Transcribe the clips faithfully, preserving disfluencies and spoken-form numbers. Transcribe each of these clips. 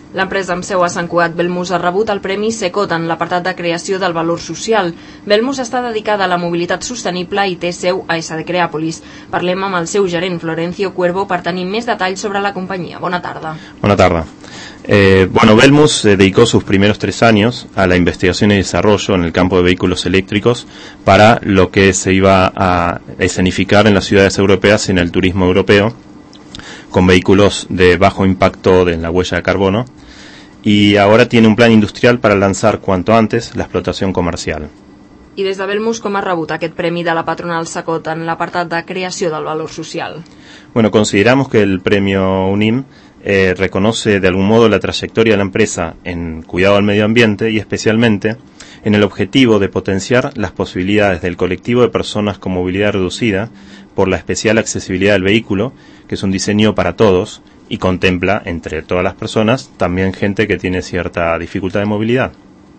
L'empresa amb seu a Sant Cugat, Belmus, ha rebut el Premi Secot en l'apartat de creació del valor social. Belmus està dedicada a la mobilitat sostenible i té seu a S D Creàpolis. Parlem amb el seu gerent, Florencio Cuervo, per tenir més detalls sobre la companyia. Bona tarda. Bona tarda. Eh, bueno, Belmus eh, dedicó sus primeros tres años a la investigación y desarrollo en el campo de vehículos eléctricos para lo que se iba a escenificar en las ciudades europeas y en el turismo europeo, con vehículos de bajo impacto en la huella de carbono, y ahora tiene un plan industrial para lanzar cuanto antes la explotación comercial. I des de Belmus, com ha rebut aquest premi de la patronal Secot en l'apartat de creació del valor social? Bueno, consideramos que el premio UNIM eh, reconoce de algún modo la trayectoria de la empresa en cuidado al medio ambiente y especialmente en el objetivo de potenciar las posibilidades del colectivo de personas con movilidad reducida por la especial accesibilidad del vehículo, que es un diseño para todos y contempla, entre todas las personas, también gente que tiene cierta dificultad de movilidad.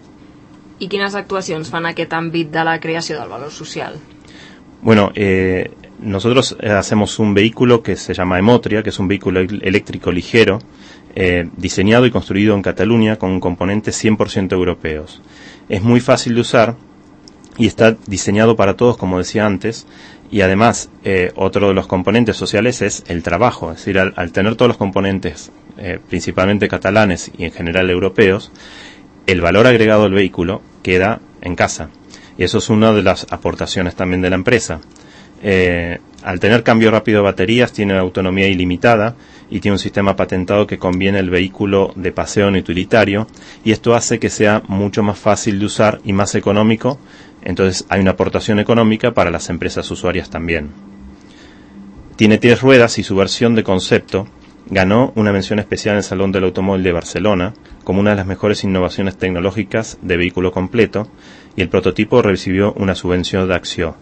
I quines actuacions fan aquest àmbit de la creació del valor social? Bueno, eh, nosotros hacemos un vehículo que se llama Emotria, que es un vehículo eléctrico ligero, eh, diseñado y construido en Cataluña con componentes cien por ciento europeos. Es muy fácil de usar y está diseñado para todos, como decía antes, y además eh, otro de los componentes sociales es el trabajo, es decir, al, al tener todos los componentes eh, principalmente catalanes y en general europeos, el valor agregado del vehículo queda en casa, y eso es una de las aportaciones también de la empresa. Eh, al tener cambio rápido de baterías tiene autonomía ilimitada y tiene un sistema patentado que conviene el vehículo de paseo no utilitario, y esto hace que sea mucho más fácil de usar y más económico. Entonces hay una aportación económica para las empresas usuarias también. Tiene tres ruedas y su versión de concepto ganó una mención especial en el Salón del Automóvil de Barcelona como una de las mejores innovaciones tecnológicas de vehículo completo, y el prototipo recibió una subvención de Acció.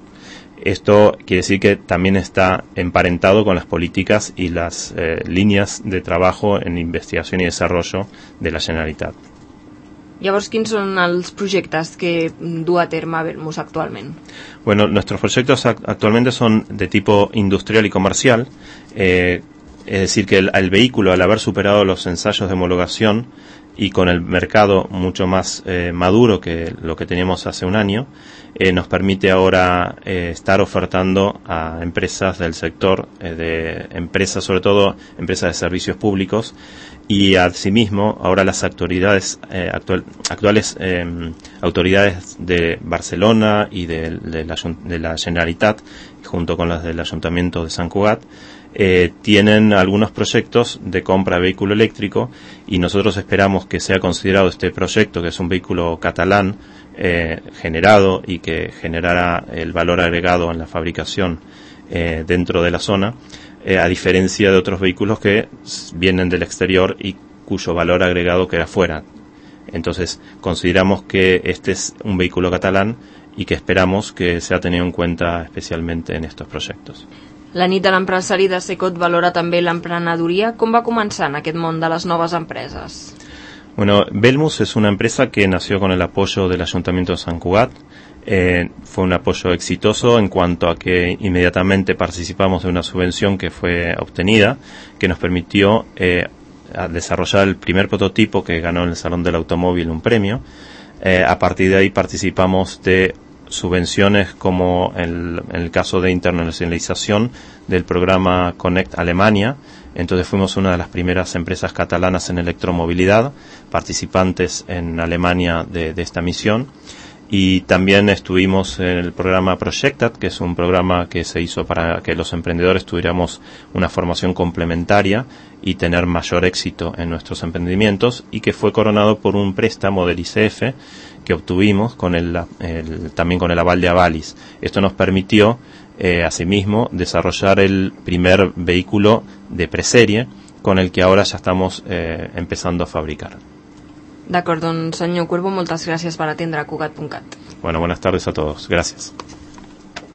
Esto quiere decir que también está emparentado con las políticas y las eh, líneas de trabajo en investigación y desarrollo de la Generalitat. Llavors, quins són els projectes que du a terme Belmus actualment? Bueno, nuestros proyectos actualmente son de tipo industrial y comercial, eh, es decir, que el, el vehículo, al haber superado los ensayos de homologación y con el mercado mucho más eh, maduro que lo que teníamos hace un año, eh, nos permite ahora eh, estar ofertando a empresas del sector, eh, de empresas, sobre todo empresas de servicios públicos, y asimismo ahora las autoridades eh, actual, actuales eh, autoridades de Barcelona y de, de, la, de la Generalitat, junto con las del Ayuntamiento de Sant Cugat, eh, tienen algunos proyectos de compra de vehículo eléctrico, y nosotros esperamos que sea considerado este proyecto, que es un vehículo catalán eh, generado y que generará el valor agregado en la fabricación eh, dentro de la zona, Eh, a diferencia de otros vehículos que vienen del exterior y cuyo valor agregado queda fuera. Entonces consideramos que este es un vehículo catalán y que esperamos que sea tenido en cuenta especialmente en estos proyectos. La nit de l'empresari de Secot valora també l'emprenedoria. Com va començar en aquest món de les noves empreses? Bueno, Belmus es una empresa que nació con el apoyo del Ayuntamiento de Sant Cugat. Eh, fue un apoyo exitoso en cuanto a que inmediatamente participamos de una subvención que fue obtenida, que nos permitió eh, a desarrollar el primer prototipo que ganó en el Salón del Automóvil un premio. Eh, a partir de ahí participamos de subvenciones como el, en el caso de internacionalización del programa Connect Alemania. Entonces fuimos una de las primeras empresas catalanas en electromovilidad, participantes en Alemania de, de esta misión. Y también estuvimos en el programa Projectat, que es un programa que se hizo para que los emprendedores tuviéramos una formación complementaria y tener mayor éxito en nuestros emprendimientos, y que fue coronado por un préstamo del I C F que obtuvimos con el, el, también con el aval de Avalis. Esto nos permitió, eh, asimismo, desarrollar el primer vehículo de preserie con el que ahora ya estamos eh, empezando a fabricar. D'acord, doncs senyor Cuervo, moltes gràcies per atendre a Cugat punt cat. Bueno, buenas tardes a todos. Gracias.